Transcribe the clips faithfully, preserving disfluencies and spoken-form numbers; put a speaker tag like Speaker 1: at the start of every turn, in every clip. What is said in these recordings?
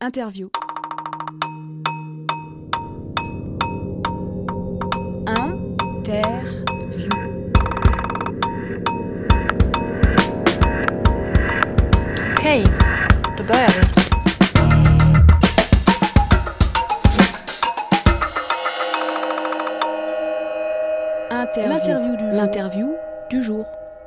Speaker 1: Interview. Interview.
Speaker 2: Okej, då börjar vi.
Speaker 1: Interview. L'interview du jour. L'interview du jour.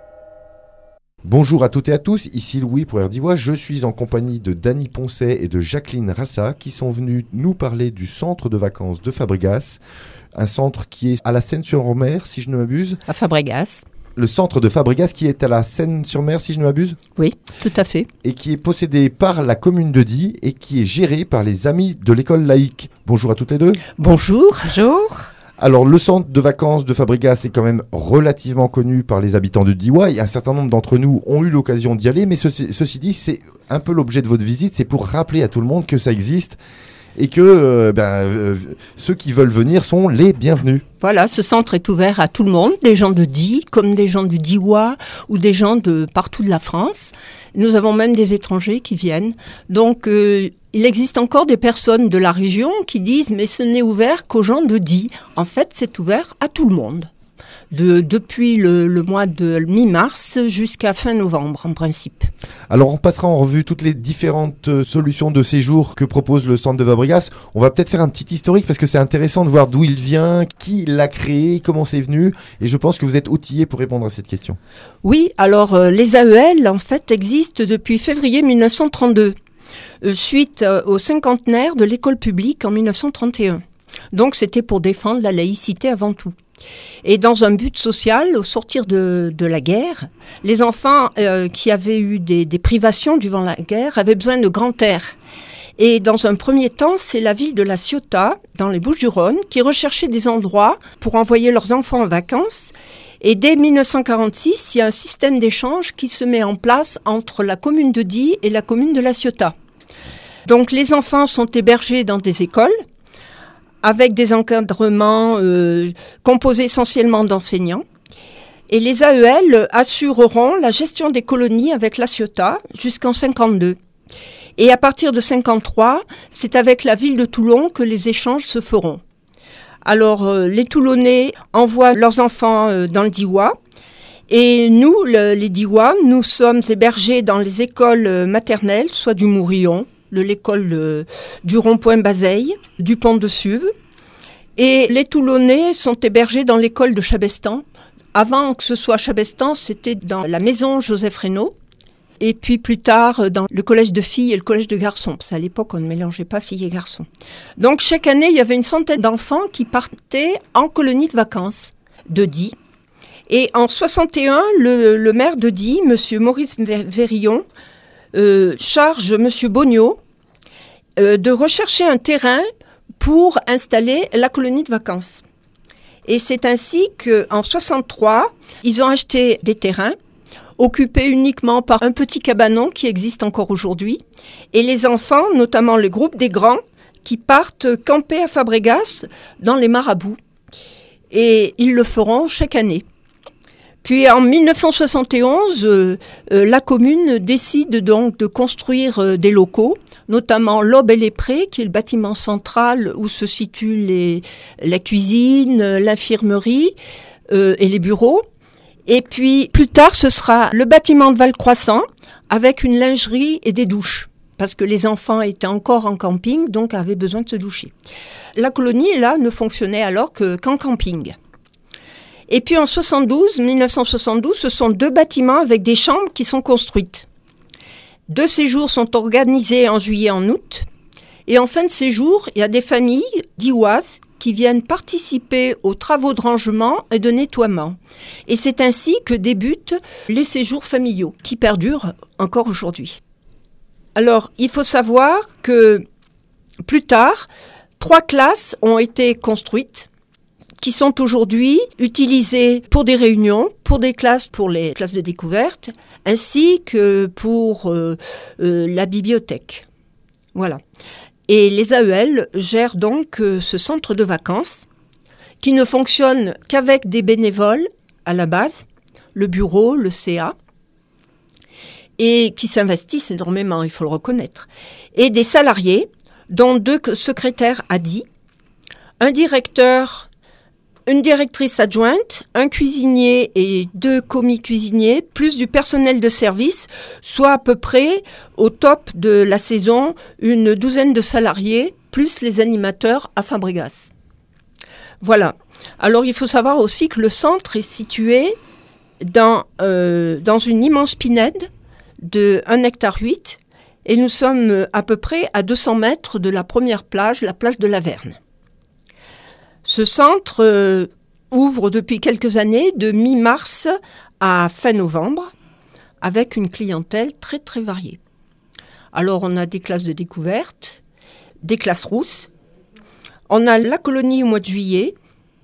Speaker 3: Bonjour à toutes et à tous, ici Louis pour R D I. Je suis en compagnie de Dany Poncet et de Jacqueline Rassa qui sont venus nous parler du centre de vacances de Fabregas, un centre qui est à la Seine-sur-Mer si je ne m'abuse.
Speaker 4: À Fabregas.
Speaker 3: Le centre de Fabregas qui est à la Seine-sur-Mer si je ne m'abuse.
Speaker 4: Oui, tout à fait.
Speaker 3: Et qui est possédé par la commune de Die et qui est géré par les amis de l'école laïque. Bonjour à toutes les deux.
Speaker 4: Bonjour. Bonjour.
Speaker 3: Alors, le centre de vacances de Fabregas est quand même relativement connu par les habitants de Diois. Un certain nombre d'entre nous ont eu l'occasion d'y aller, mais ceci, ceci dit, c'est un peu l'objet de votre visite, c'est pour rappeler à tout le monde que ça existe et que euh, ben, euh, ceux qui veulent venir sont les bienvenus.
Speaker 4: Voilà, ce centre est ouvert à tout le monde, des gens de Die, comme des gens du Diois ou des gens de partout de la France. Nous avons même des étrangers qui viennent. Donc, euh, il existe encore des personnes de la région qui disent « mais ce n'est ouvert qu'aux gens de Die ». En fait, c'est ouvert à tout le monde, de, depuis le, le mois de mi-mars jusqu'à fin novembre en principe.
Speaker 3: Alors, on passera en revue toutes les différentes euh, solutions de séjour que propose le centre de Fabregas. On va peut-être faire un petit historique parce que c'est intéressant de voir d'où il vient, qui l'a créé, comment c'est venu. Et je pense que vous êtes outillés pour répondre à cette question.
Speaker 4: Oui, alors euh, les A E L en fait existent depuis février mille neuf cent trente-deux. Suite au cinquantenaire de l'école publique en mille neuf cent trente et un. Donc c'était pour défendre la laïcité avant tout. Et dans un but social, au sortir de, de la guerre, les enfants euh, qui avaient eu des, des privations durant la guerre avaient besoin de grand air. Et dans un premier temps, c'est la ville de La Ciotat, dans les Bouches-du-Rhône, qui recherchait des endroits pour envoyer leurs enfants en vacances. Et dès mille neuf cent quarante-six, il y a un système d'échange qui se met en place entre la commune de Die et la commune de La Ciotat. Donc les enfants sont hébergés dans des écoles avec des encadrements euh, composés essentiellement d'enseignants. Et les A E L assureront la gestion des colonies avec La Ciotat jusqu'en cinquante-deux. Et à partir de cinquante-trois, c'est avec la ville de Toulon que les échanges se feront. Alors euh, les Toulonnais envoient leurs enfants euh, dans le Diois. Et nous, le, les Diois, nous sommes hébergés dans les écoles maternelles, soit du Mourillon, de l'école euh, du rond-point Bazeille, du pont de Suve. Et les Toulonnais sont hébergés dans l'école de Chabestan. Avant que ce soit Chabestan, c'était dans la maison Joseph Reynaud. Et puis plus tard, dans le collège de filles et le collège de garçons. Parce qu'à l'époque, on ne mélangeait pas filles et garçons. Donc chaque année, il y avait une centaine d'enfants qui partaient en colonie de vacances de Die. Et en soixante et un, le, le maire de Die, M. Maurice Vérillon, euh, charge M. Bognaud euh, de rechercher un terrain pour installer la colonie de vacances. Et c'est ainsi qu'en soixante-trois, ils ont acheté des terrains occupés uniquement par un petit cabanon qui existe encore aujourd'hui. Et les enfants, notamment le groupe des grands, qui partent camper à Fabregas dans les marabouts. Et ils le feront chaque année. Puis en mille neuf cent soixante et onze, euh, euh, la commune décide donc de construire euh, des locaux, notamment l'Aube et les Prés, qui est le bâtiment central où se situent les, la cuisine, l'infirmerie euh, et les bureaux. Et puis plus tard, ce sera le bâtiment de Valcroissant avec une lingerie et des douches, parce que les enfants étaient encore en camping, donc avaient besoin de se doucher. La colonie, là, ne fonctionnait alors que, qu'en camping. Et puis en soixante-douze, mille neuf cent soixante-douze, ce sont deux bâtiments avec des chambres qui sont construites. Deux séjours sont organisés en juillet et en août. Et en fin de séjour, il y a des familles dioises qui viennent participer aux travaux de rangement et de nettoiement. Et c'est ainsi que débutent les séjours familiaux, qui perdurent encore aujourd'hui. Alors, il faut savoir que plus tard, trois classes ont été construites, qui sont aujourd'hui utilisées pour des réunions, pour des classes, pour les classes de découverte, ainsi que pour euh, euh, la bibliothèque. Voilà. Et les A E L gèrent donc euh, ce centre de vacances qui ne fonctionne qu'avec des bénévoles à la base, le bureau, le C A. et qui s'investissent énormément, il faut le reconnaître. Et des salariés, dont deux secrétaires A D I, un directeur, une directrice adjointe, un cuisinier et deux commis cuisiniers, plus du personnel de service, soit à peu près au top de la saison, une douzaine de salariés, plus les animateurs à Fabregas. Voilà. Alors il faut savoir aussi que le centre est situé dans, euh, dans une immense pinède de un hectare huit et nous sommes à peu près à deux cents mètres de la première plage, la plage de la Verne. Ce centre euh, ouvre depuis quelques années de mi-mars à fin novembre avec une clientèle très très variée. Alors on a des classes de découverte, des classes rousses, on a la colonie au mois de juillet,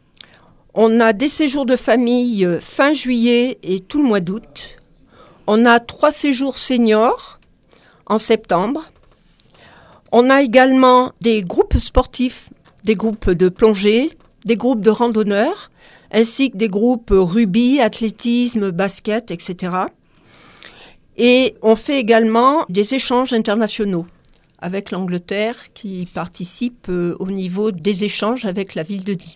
Speaker 4: on a des séjours de famille fin juillet et tout le mois d'août, on a trois séjours seniors en septembre, on a également des groupes sportifs, des groupes de plongée, des groupes de randonneurs, ainsi que des groupes rugby, athlétisme, basket, et cetera. Et on fait également des échanges internationaux avec l'Angleterre qui participe au niveau des échanges avec la ville de Die.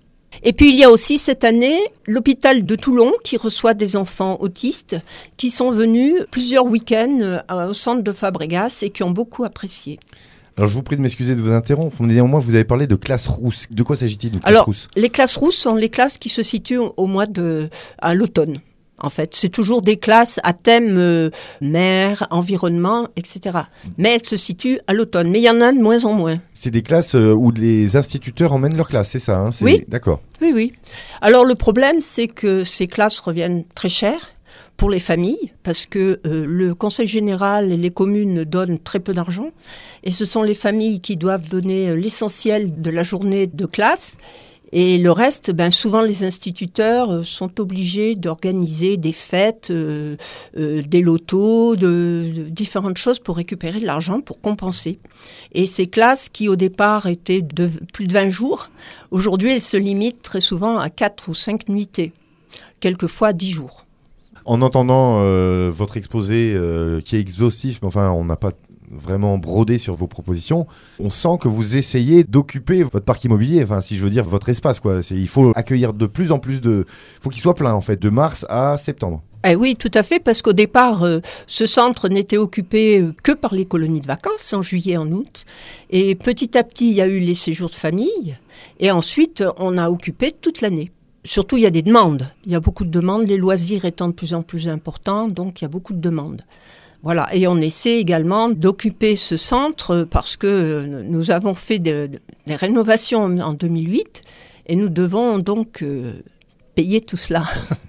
Speaker 4: Et puis il y a aussi cette année l'hôpital de Toulon qui reçoit des enfants autistes qui sont venus plusieurs week-ends au centre de Fabregas et qui ont beaucoup apprécié.
Speaker 3: Alors, je vous prie de m'excuser de vous interrompre, mais néanmoins, vous avez parlé de classes rousses. De quoi s'agit-il, de classes
Speaker 4: Alors,
Speaker 3: rousses ?
Speaker 4: Les classes rousses sont les classes qui se situent au mois de, à l'automne. En fait, c'est toujours des classes à thème euh, mer, environnement, et cetera. Mais elles se situent à l'automne. Mais il y en a de moins en moins.
Speaker 3: C'est des classes euh, où les instituteurs emmènent leurs classes, c'est ça hein c'est...
Speaker 4: Oui.
Speaker 3: D'accord.
Speaker 4: Oui, oui. Alors, le problème, c'est que ces classes reviennent très chères pour les familles, parce que euh, le conseil général et les communes donnent très peu d'argent. Et ce sont les familles qui doivent donner l'essentiel de la journée de classe. Et le reste, ben, souvent les instituteurs sont obligés d'organiser des fêtes, euh, euh, des lotos, de, de différentes choses pour récupérer de l'argent, pour compenser. Et ces classes qui au départ étaient de plus de vingt jours, aujourd'hui elles se limitent très souvent à quatre ou cinq nuitées, quelquefois dix jours.
Speaker 3: En entendant euh, votre exposé euh, qui est exhaustif, mais enfin on n'a pas vraiment brodé sur vos propositions, on sent que vous essayez d'occuper votre parc immobilier, enfin si je veux dire votre espace quoi. C'est, il faut accueillir de plus en plus de, il faut qu'il soit plein en fait, de mars à septembre.
Speaker 4: Eh oui, tout à fait, parce qu'au départ, euh, ce centre n'était occupé euh, que par les colonies de vacances en juillet, en août, et petit à petit il y a eu les séjours de famille, et ensuite on a occupé toute l'année. Surtout, il y a des demandes. Il y a beaucoup de demandes, les loisirs étant de plus en plus importants, donc il y a beaucoup de demandes. Voilà, et on essaie également d'occuper ce centre parce que nous avons fait de, de, des rénovations en deux mille huit et nous devons donc euh, payer tout cela.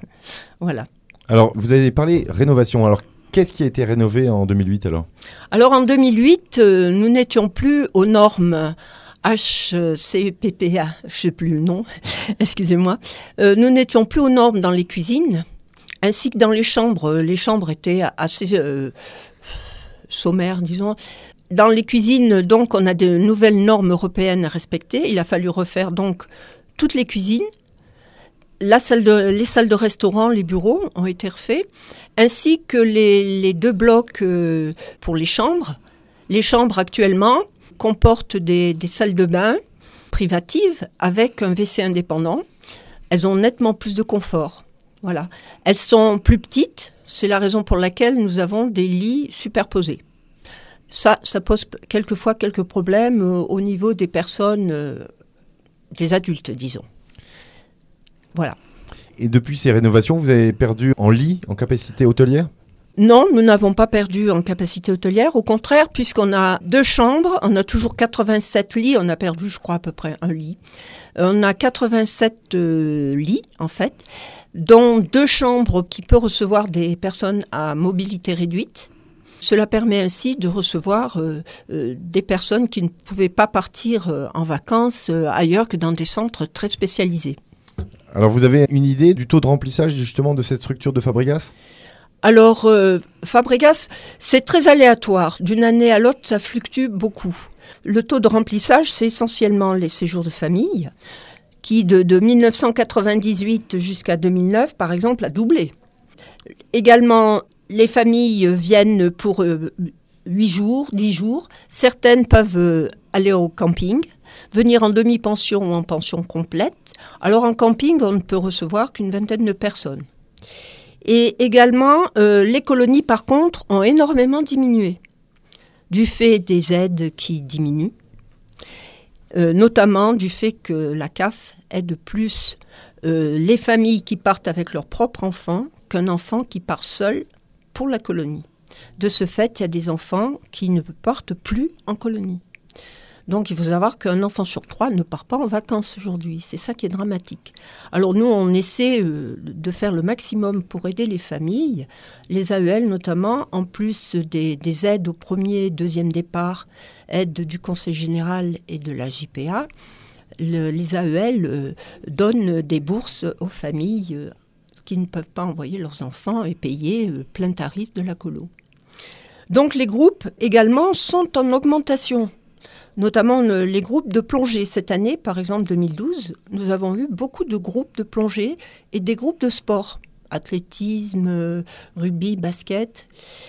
Speaker 4: Voilà.
Speaker 3: Alors, vous avez parlé rénovation. Alors, qu'est-ce qui a été rénové en deux mille huit alors ?
Speaker 4: Alors, en deux mille huit, euh, nous n'étions plus aux normes H C P P A, je ne sais plus le nom, excusez-moi. Euh, nous n'étions plus aux normes dans les cuisines, ainsi que dans les chambres. Les chambres étaient assez euh, sommaires, disons. Dans les cuisines, donc, on a de nouvelles normes européennes à respecter. Il a fallu refaire donc toutes les cuisines. La salle de, les salles de restaurant, les bureaux ont été refaits, ainsi que les, les deux blocs euh, pour les chambres. Les chambres actuellement comportent des, des salles de bain privatives avec un W C indépendant. Elles ont nettement plus de confort. Voilà. Elles sont plus petites, c'est la raison pour laquelle nous avons des lits superposés. Ça, ça pose quelquefois quelques problèmes euh, au niveau des personnes, euh, des adultes, disons. Voilà.
Speaker 3: Et depuis ces rénovations, vous avez perdu en lits, en capacité hôtelière ?
Speaker 4: Non, nous n'avons pas perdu en capacité hôtelière. Au contraire, puisqu'on a deux chambres, on a toujours quatre-vingt-sept lits. On a perdu, je crois, à peu près un lit. On a quatre-vingt-sept euh, lits, en fait, dont deux chambres qui peuvent recevoir des personnes à mobilité réduite. Cela permet ainsi de recevoir euh, euh, des personnes qui ne pouvaient pas partir euh, en vacances euh, ailleurs que dans des centres très spécialisés.
Speaker 3: Alors, vous avez une idée du taux de remplissage, justement, de cette structure de Fabregas ?
Speaker 4: Alors, euh, Fabregas, c'est très aléatoire. D'une année à l'autre, ça fluctue beaucoup. Le taux de remplissage, c'est essentiellement les séjours de famille, qui de, de mille neuf cent quatre-vingt-dix-huit jusqu'à deux mille neuf, par exemple, a doublé. Également, les familles viennent pour euh, huit jours, dix jours. Certaines peuvent euh, aller au camping, venir en demi-pension ou en pension complète. Alors en camping, on ne peut recevoir qu'une vingtaine de personnes. Et également, euh, les colonies, par contre, ont énormément diminué, du fait des aides qui diminuent, euh, notamment du fait que la C A F aide plus euh, les familles qui partent avec leur propre enfant qu'un enfant qui part seul pour la colonie. De ce fait, il y a des enfants qui ne partent plus en colonie. Donc, il faut savoir qu'un enfant sur trois ne part pas en vacances aujourd'hui. C'est ça qui est dramatique. Alors, nous, on essaie euh, de faire le maximum pour aider les familles, les A E L notamment, en plus des, des aides au premier, deuxième départ, aides du Conseil général et de la J P A. Le, les A E L euh, donnent des bourses aux familles euh, qui ne peuvent pas envoyer leurs enfants et payer euh, plein tarif de la colo. Donc, les groupes, également, sont en augmentation. Notamment les groupes de plongée. Cette année, par exemple deux mille douze, nous avons eu beaucoup de groupes de plongée et des groupes de sport, athlétisme, rugby, basket.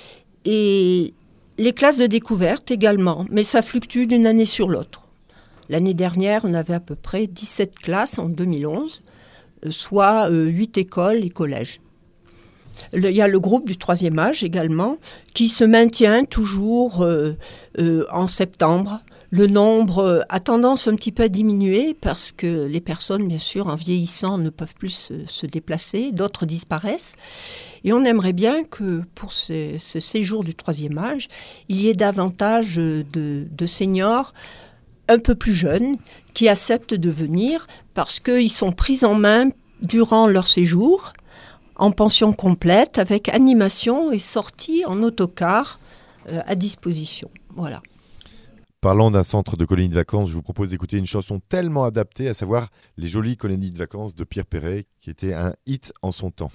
Speaker 4: Et les classes de découverte également, mais ça fluctue d'une année sur l'autre. L'année dernière, on avait à peu près dix-sept classes en deux mille onze, soit huit écoles et collèges. Il y a le groupe du troisième âge également, qui se maintient toujours euh, euh, en septembre. Le nombre a tendance un petit peu à diminuer parce que les personnes, bien sûr, en vieillissant, ne peuvent plus se, se déplacer. D'autres disparaissent. Et on aimerait bien que pour ce, ce séjour du troisième âge, il y ait davantage de, de seniors un peu plus jeunes qui acceptent de venir parce qu'ils sont pris en main durant leur séjour en pension complète avec animation et sortie en autocar euh, à disposition. Voilà.
Speaker 3: Parlant d'un centre de colonies de vacances, je vous propose d'écouter une chanson tellement adaptée, à savoir Les jolies colonies de vacances de Pierre Perret, qui était un hit en son temps.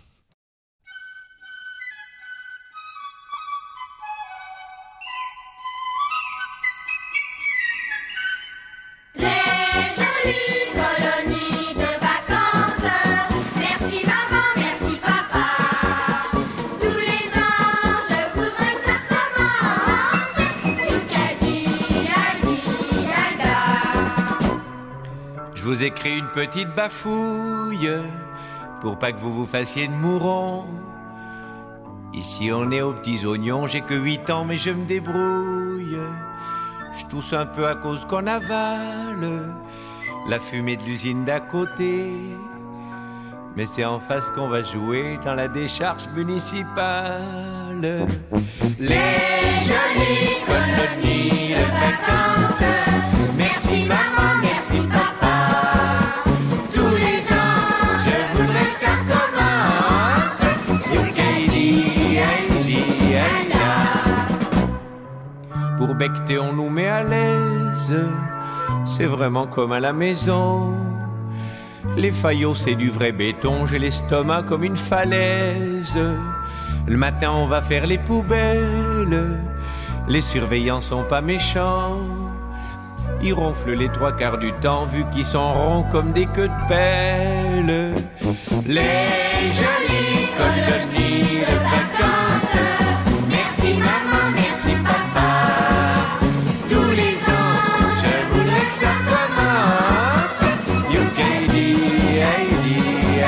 Speaker 5: Les jolies colonies de vacances, merci maman, merci papa. Tous les ans, je voudrais que ça recommence. Youkadi, Adi, Ada.
Speaker 6: Je vous écris une petite bafouille pour pas que vous vous fassiez de mourons. Ici on est aux petits oignons, j'ai que huit ans mais je me débrouille. Je tousse un peu à cause qu'on avale la fumée de l'usine d'à côté. Mais c'est en face qu'on va jouer dans la décharge municipale. Les jolies colonies de vacances, merci maman, merci papa. Tous les ans, je voudrais que ça recommence. Youkadi, Aïdi, Aïda. Pour becter, on nous met à l'aise. C'est vraiment comme à la maison. Les faillots, c'est du vrai béton. J'ai l'estomac comme une falaise. Le matin, on va faire les poubelles. Les surveillants sont pas méchants. Ils ronflent les trois quarts du temps, vu qu'ils sont ronds comme des queues de pelle. Les jolies colonies de vacances, merci maman, merci papa. Tous les ans, je voudrais que ça commence. Youkadi, Aïdi,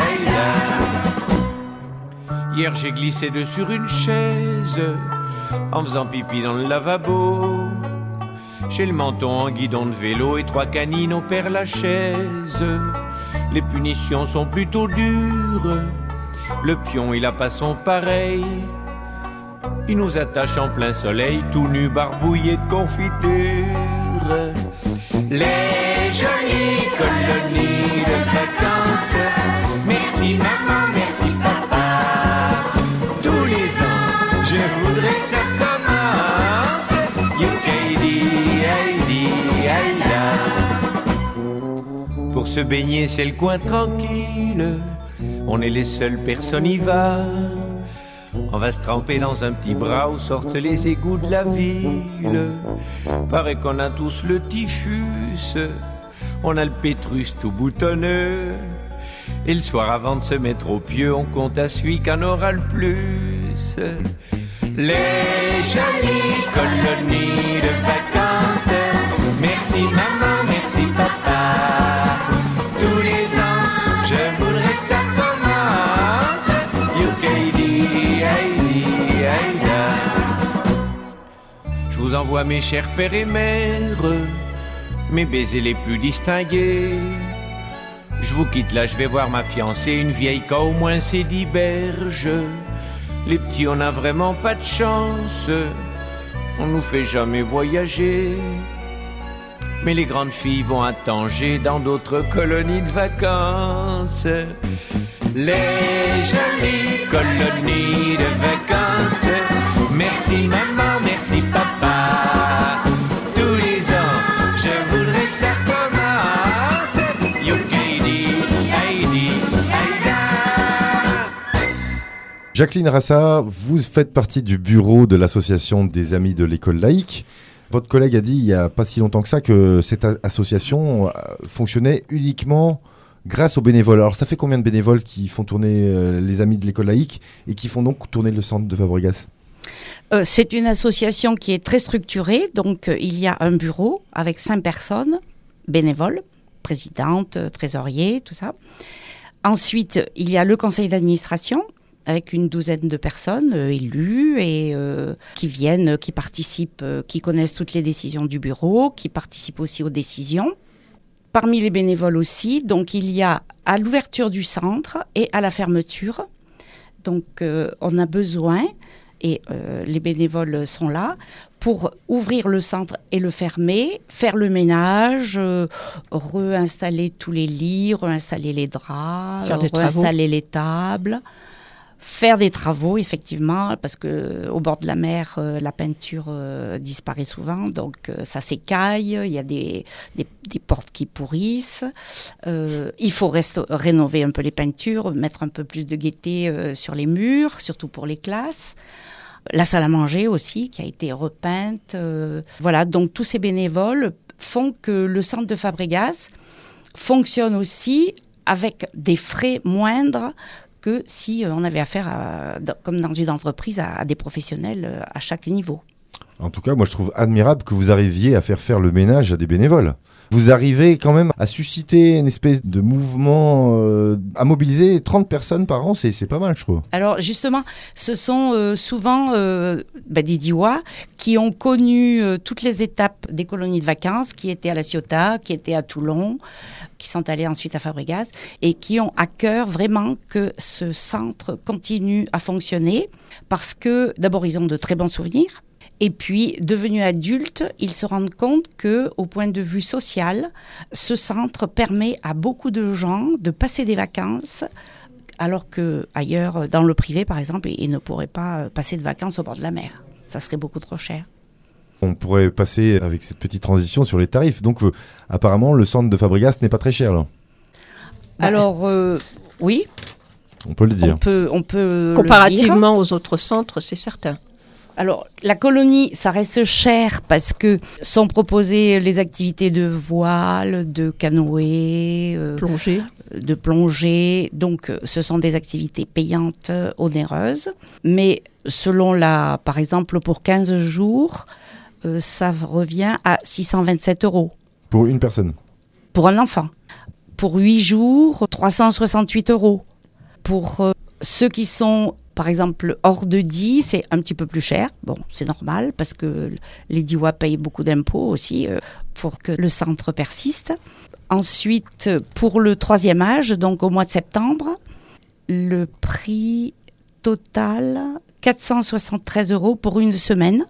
Speaker 6: Aïda. Hier, j'ai glissé de sur une chaise en faisant pipi dans le lavabo. J'ai le menton en guidon de vélo et trois canines au Père Lachaise. Les punitions sont plutôt dures. Le pion, il a pas son pareil. Il nous attache en plein soleil, tout nu, barbouillé de confiture. Les jolies colonies de vacances, merci maman, merci papa. Tous les ans, je voudrais que ça commence. Youkadi, Aïdi, Aïda. Pour se baigner, c'est le coin tranquille. On est les seules personnes y va. On va se tremper dans un petit bras où sortent les égouts de la ville. Paraît qu'on a tous le typhus. On a le pétrus tout boutonneux. Et le soir avant de se mettre au pieu, on compte à celui qu'en aura le plus. douce. Les jolies colonies de vacances. Merci maman, merci papa. Tous les ans, je voudrais que ça commence. Youkaidi, Heidi, Heida. Je vous envoie mes chers pères et mères, mes baisers les plus distingués. Je vous quitte là, je vais voir ma fiancée, une vieille qu'a au moins ses dix berges. Les petits, on n'a vraiment pas de chance, on nous fait jamais voyager. Mais les grandes filles vont à Tanger, dans d'autres colonies de vacances. Les jolies colonies de vacances. Merci maman, merci papa. Tous les ans, je voudrais que ça commence. Youkaidi, Heidi, Heida.
Speaker 3: Jacqueline Rassa, vous faites partie du bureau de l'association des Amis de l'école laïque. Votre collègue a dit il n'y a pas si longtemps que ça que cette association fonctionnait uniquement grâce aux bénévoles. Alors ça fait combien de bénévoles qui font tourner les Amis de l'école laïque et qui font donc tourner le centre de Fabregas ?
Speaker 7: euh, C'est une association qui est très structurée. Donc euh, il y a un bureau avec cinq personnes bénévoles, présidente, trésorier, tout ça. Ensuite, il y a le conseil d'administration avec une douzaine de personnes euh, élues et euh, qui viennent, qui participent, euh, qui connaissent toutes les décisions du bureau, qui participent aussi aux décisions. Parmi les bénévoles aussi, donc il y a à l'ouverture du centre et à la fermeture. Donc euh, on a besoin, et euh, les bénévoles sont là, pour ouvrir le centre et le fermer, faire le ménage, euh, réinstaller tous les lits, réinstaller les draps,
Speaker 4: Faire des
Speaker 7: réinstaller
Speaker 4: travaux.
Speaker 7: les tables. Faire des travaux, effectivement, parce que au bord de la mer, euh, la peinture euh, disparaît souvent, donc euh, ça s'écaille, il y a des, des, des portes qui pourrissent. Euh, il faut resto- rénover un peu les peintures, mettre un peu plus de gaieté euh, sur les murs, surtout pour les classes. La salle à manger aussi, qui a été repeinte. Euh, voilà, donc tous ces bénévoles font que le centre de Fabregas fonctionne aussi avec des frais moindres que si on avait affaire, à, comme dans une entreprise, à, à des professionnels à chaque niveau.
Speaker 3: En tout cas, moi je trouve admirable que vous arriviez à faire faire le ménage à des bénévoles. Vous arrivez quand même à susciter une espèce de mouvement, euh, à mobiliser trente personnes par an, c'est, c'est pas mal je trouve.
Speaker 7: Alors justement, ce sont euh, souvent euh, bah, des Diois qui ont connu euh, toutes les étapes des colonies de vacances, qui étaient à La Ciotat, qui étaient à Toulon, qui sont allés ensuite à Fabregas et qui ont à cœur vraiment que ce centre continue à fonctionner parce que d'abord ils ont de très bons souvenirs. Et puis, devenus adultes, ils se rendent compte que, au point de vue social, ce centre permet à beaucoup de gens de passer des vacances, alors que ailleurs, dans le privé, par exemple, ils ne pourraient pas passer de vacances au bord de la mer. Ça serait beaucoup trop cher.
Speaker 3: On pourrait passer avec cette petite transition sur les tarifs. Donc, euh, apparemment, le centre de Fabregas n'est pas très cher, là.
Speaker 7: Alors, euh, oui.
Speaker 3: On peut le dire.
Speaker 7: On peut, on peut
Speaker 4: Comparativement aux autres centres, c'est certain.
Speaker 7: Alors, la colonie, ça reste cher parce que sont proposées les activités de voile, de canoë, euh,
Speaker 4: Plongée.
Speaker 7: de plongée. Donc, ce sont des activités payantes, onéreuses. Mais selon la, par exemple, pour quinze jours, euh, ça revient à six cent vingt-sept euros.
Speaker 3: Pour une personne.
Speaker 7: Pour un enfant. Pour huit jours, trois cent soixante-huit euros. Pour euh, ceux qui sont... Par exemple, hors de dix, c'est un petit peu plus cher. Bon, c'est normal parce que les Diois payent beaucoup d'impôts aussi euh, pour que le centre persiste. Ensuite, pour le troisième âge, donc au mois de septembre, le prix total, quatre cent soixante-treize euros pour une semaine,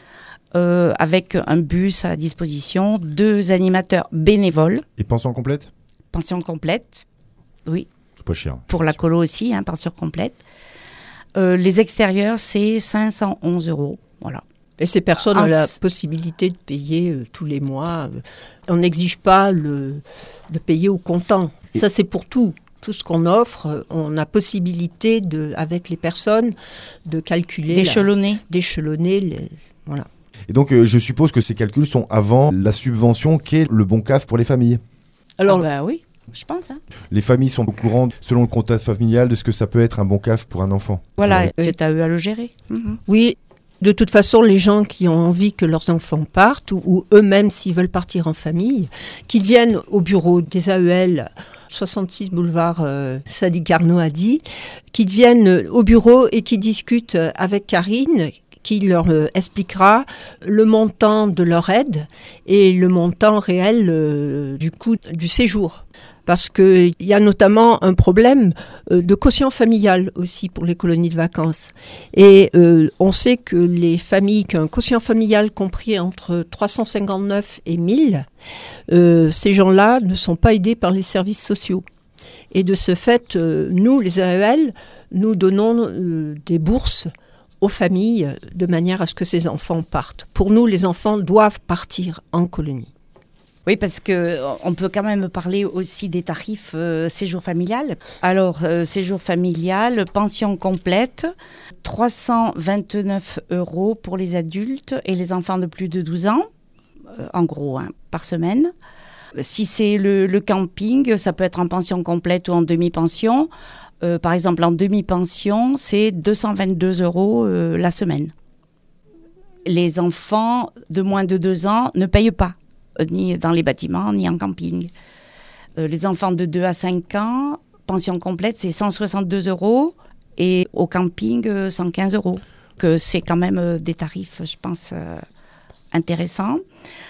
Speaker 7: euh, avec un bus à disposition, deux animateurs bénévoles.
Speaker 3: Et pension complète ?
Speaker 7: Pension complète, oui.
Speaker 3: C'est pas cher.
Speaker 7: Pour la colo aussi, hein, pension complète. Euh, les extérieurs, c'est cinq cent onze euros. Voilà.
Speaker 4: Et ces personnes
Speaker 7: Ah,
Speaker 4: ont la
Speaker 7: c-
Speaker 4: possibilité de payer euh, tous les mois. Euh, on n'exige pas le, de payer au comptant. Ça, c'est pour tout. Tout ce qu'on offre, euh, on a possibilité, de, avec les personnes, de calculer... la-
Speaker 7: D'échelonner.
Speaker 4: d'échelonner. Les, voilà.
Speaker 3: Et donc, euh, je suppose que ces calculs sont avant la subvention qu'est le bon C A F pour les familles.
Speaker 4: Alors,
Speaker 7: Ah bah oui. je pense. Hein.
Speaker 3: Les familles sont au courant, selon le contexte familial, de ce que ça peut être un bon C A F pour un enfant.
Speaker 7: Voilà,
Speaker 3: Ouais.
Speaker 7: c'est à eux à le gérer. Mhm.
Speaker 4: Oui, de toute façon, les gens qui ont envie que leurs enfants partent, ou, ou eux-mêmes, s'ils veulent partir en famille, qu'ils viennent au bureau des A E L, soixante-six boulevard euh, Sadi Carnot a dit, qu'ils viennent au bureau et qu'ils discutent avec Karine, qui leur euh, expliquera le montant de leur aide et le montant réel euh, du coût du séjour. Parce qu'il y a notamment un problème euh, de quotient familial aussi pour les colonies de vacances. Et euh, on sait que les familles qui ont un quotient familial compris entre trois cent cinquante-neuf et mille, euh, ces gens-là ne sont pas aidés par les services sociaux. Et de ce fait, euh, nous, les A E L, nous donnons euh, des bourses aux familles de manière à ce que ces enfants partent. Pour nous, les enfants doivent partir en colonie.
Speaker 7: Oui, parce qu'on peut quand même parler aussi des tarifs euh, séjour familial. Alors, euh, séjour familial, pension complète, trois cent vingt-neuf euros pour les adultes et les enfants de plus de douze ans, euh, en gros, hein, par semaine. Si c'est le, le camping, ça peut être en pension complète ou en demi-pension. Euh, par exemple, en demi-pension, c'est deux cent vingt-deux euros euh, la semaine. Les enfants de moins de deux ans ne payent pas, euh, ni dans les bâtiments, ni en camping. Euh, les enfants de deux à cinq ans, pension complète, c'est cent soixante-deux euros et au camping, euh, cent quinze euros. Que c'est quand même euh, des tarifs, je pense, euh, intéressants.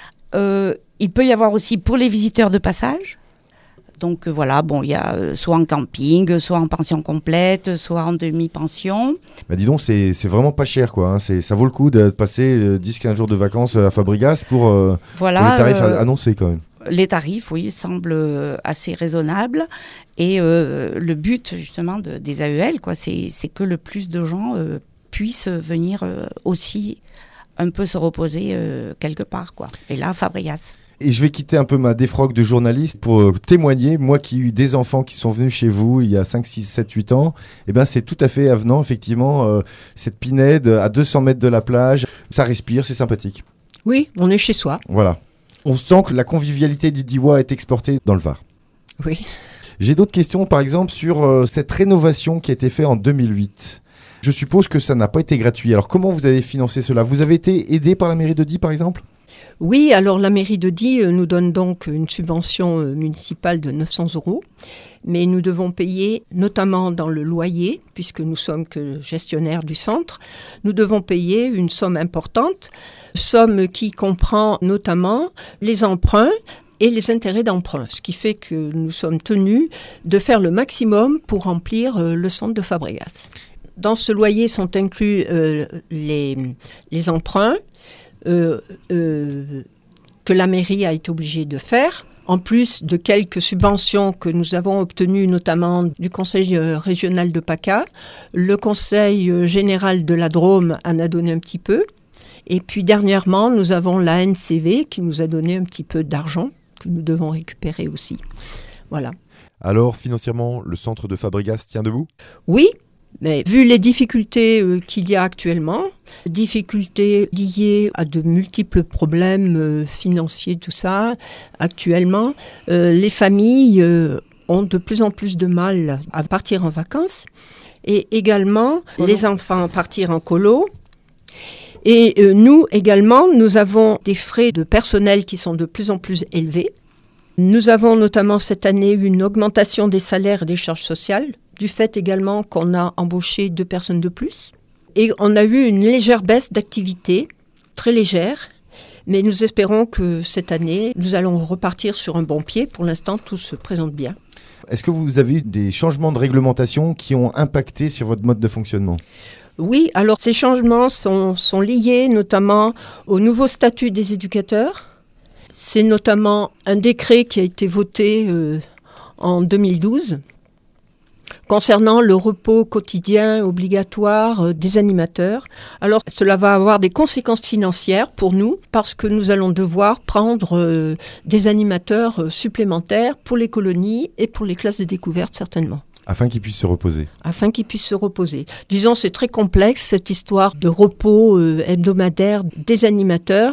Speaker 7: Euh, il peut y avoir aussi pour les visiteurs de passage. Donc euh, voilà, bon, il y a euh, soit en camping, soit en pension complète, soit en demi-pension.
Speaker 3: Bah dis donc, c'est, c'est vraiment pas cher, quoi. Hein. C'est, ça vaut le coup de passer euh, dix à quinze jours de vacances à Fabregas pour, euh,
Speaker 7: Voilà,
Speaker 3: pour les tarifs
Speaker 7: euh,
Speaker 3: annoncés, quand même.
Speaker 7: Les tarifs, oui, semblent euh, assez raisonnables. Et euh, le but, justement, de, des A E L, quoi, c'est, c'est que le plus de gens euh, puissent venir euh, aussi un peu se reposer euh, quelque part, quoi. Et là, Fabregas.
Speaker 3: Et je vais quitter un peu ma défroque de journaliste pour euh, témoigner. Moi qui ai eu des enfants qui sont venus chez vous il y a cinq, six, sept, huit ans, eh ben c'est tout à fait avenant, effectivement. Euh, cette pinède à deux cents mètres de la plage, ça respire, c'est sympathique.
Speaker 4: Oui, on est chez soi.
Speaker 3: Voilà. On sent que la convivialité du Diois est exportée dans le Var.
Speaker 4: Oui.
Speaker 3: J'ai d'autres questions, par exemple, sur euh, cette rénovation qui a été faite en deux mille huit. Je suppose que ça n'a pas été gratuit. Alors comment vous avez financé cela ? Vous avez été aidé par la mairie de Die, par exemple ?
Speaker 4: Oui, alors la mairie de Die euh, nous donne donc une subvention euh, municipale de neuf cents euros, mais nous devons payer, notamment dans le loyer, puisque nous sommes que gestionnaires du centre, nous devons payer une somme importante, somme qui comprend notamment les emprunts et les intérêts d'emprunt, ce qui fait que nous sommes tenus de faire le maximum pour remplir euh, le centre de Fabregas. Dans ce loyer sont inclus euh, les, les emprunts, Euh, euh, que la mairie a été obligée de faire, en plus de quelques subventions que nous avons obtenues notamment du conseil euh, régional de PACA. Le conseil euh, général de la Drôme en a donné un petit peu. Et puis dernièrement, nous avons la N C V qui nous a donné un petit peu d'argent que nous devons récupérer aussi. Voilà.
Speaker 3: Alors, financièrement, le centre de Fabregas tient debout ?
Speaker 4: Oui. Mais vu les difficultés euh, qu'il y a actuellement, difficultés liées à de multiples problèmes euh, financiers, tout ça, actuellement, euh, les familles euh, ont de plus en plus de mal à partir en vacances et également
Speaker 3: Oh
Speaker 4: les enfants à partir en colo. Et euh, nous également, nous avons des frais de personnel qui sont de plus en plus élevés. Nous avons notamment cette année une augmentation des salaires et des charges sociales, du fait également qu'on a embauché deux personnes de plus. Et on a eu une légère baisse d'activité, très légère, mais nous espérons que cette année, nous allons repartir sur un bon pied. Pour l'instant, tout se présente bien.
Speaker 3: Est-ce que vous avez eu des changements de réglementation qui ont impacté sur votre mode de fonctionnement ?
Speaker 4: Oui, alors ces changements sont, sont liés notamment au nouveau statut des éducateurs. C'est notamment un décret qui a été voté euh, en deux mille douze concernant le repos quotidien obligatoire euh, des animateurs. Alors, cela va avoir des conséquences financières pour nous parce que nous allons devoir prendre euh, des animateurs euh, supplémentaires pour les colonies et pour les classes de découverte certainement.
Speaker 3: Afin qu'ils puissent se reposer.
Speaker 4: Afin qu'ils puissent se reposer. Disons, c'est très complexe, cette histoire de repos euh, hebdomadaire des animateurs.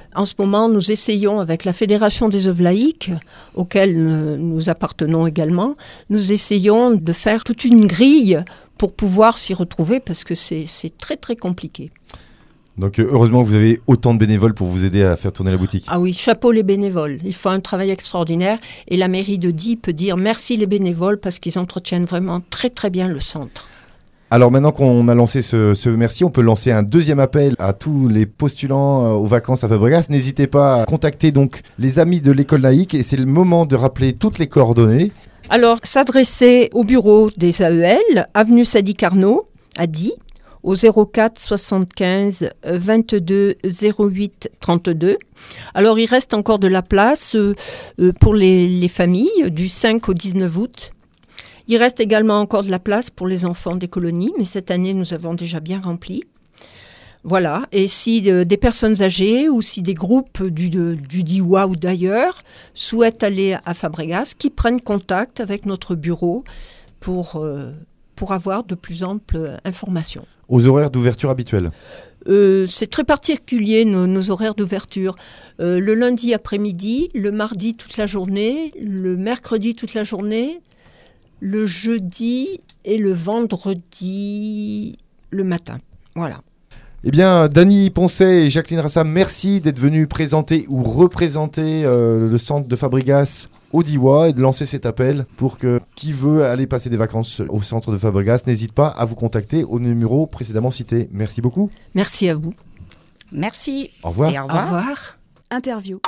Speaker 4: En ce moment, nous essayons avec la Fédération des œuvres laïques, auquel euh, nous appartenons également, nous essayons de faire toute une grille pour pouvoir s'y retrouver parce que c'est, c'est très très compliqué.
Speaker 3: Donc heureusement que vous avez autant de bénévoles pour vous aider à faire tourner la boutique.
Speaker 4: Ah oui, chapeau les bénévoles. Ils font un travail extraordinaire et la mairie de Die peut dire merci les bénévoles parce qu'ils entretiennent vraiment très très bien le centre.
Speaker 3: Alors maintenant qu'on a lancé ce, ce merci, on peut lancer un deuxième appel à tous les postulants euh, aux vacances à Fabregas. N'hésitez pas à contacter donc les amis de l'école laïque et c'est le moment de rappeler toutes les coordonnées.
Speaker 4: Alors, s'adresser au bureau des A E L, avenue Sadi Carnot, à Die, au zéro quatre soixante-quinze vingt-deux zéro huit trente-deux. Alors, il reste encore de la place euh, euh, pour les, les familles du cinq au dix-neuf août. Il reste également encore de la place pour les enfants des colonies, mais cette année, nous avons déjà bien rempli. Voilà, et si euh, des personnes âgées ou si des groupes du, de, du D I W A ou d'ailleurs souhaitent aller à Fabregas, qui prennent contact avec notre bureau pour, euh, pour avoir de plus amples informations.
Speaker 3: Aux horaires d'ouverture habituels.
Speaker 4: Euh, c'est très particulier nos, nos horaires d'ouverture. Euh, le lundi après-midi, le mardi toute la journée, le mercredi toute la journée, le jeudi et le vendredi le matin. Voilà.
Speaker 3: Eh bien, Dany Poncet et Jacqueline Rassam, merci d'être venus présenter ou représenter euh, le centre de Fabregas au D I W A et de lancer cet appel pour que qui veut aller passer des vacances au centre de Fabregas n'hésite pas à vous contacter au numéro précédemment cité. Merci beaucoup.
Speaker 4: Merci à vous.
Speaker 7: Merci.
Speaker 3: Au revoir.
Speaker 7: Et au revoir.
Speaker 4: Au revoir.
Speaker 1: Interview.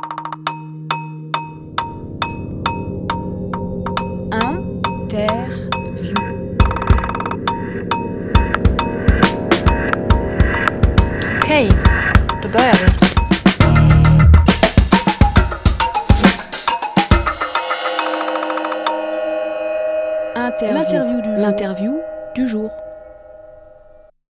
Speaker 1: Interview.
Speaker 2: Okej, då börjar vi.
Speaker 1: Interview. L'interview du jour. L'interview du jour.